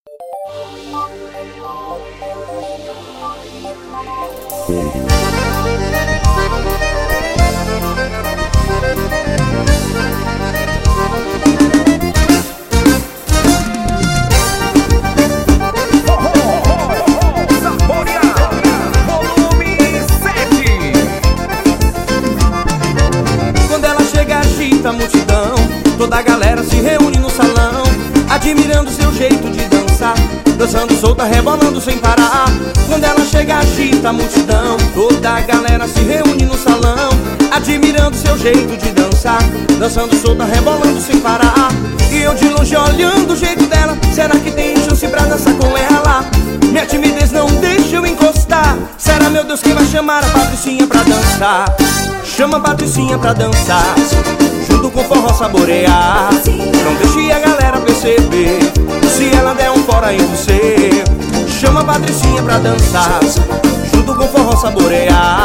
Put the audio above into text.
A multidão, toda a galera se reúne no salão, admirando seu jeito de dançar, dançando solta, rebolando sem parar. Quando ela chega agita a multidão, toda a galera se reúne no salão, admirando seu jeito de dançar, dançando solta, rebolando sem parar. E eu de longe olhando o jeito dela, será que tem chance pra dançar com ela? Minha timidez não deixa eu encostar, será, meu Deus, quem vai chamar a Patricinha pra dançar? Chama a Patricinha pra dançar, junto com forró saborear. Não deixe a galera perceber, se ela der um fora em você. Chama a Patricinha pra dançar, junto com forró saborear.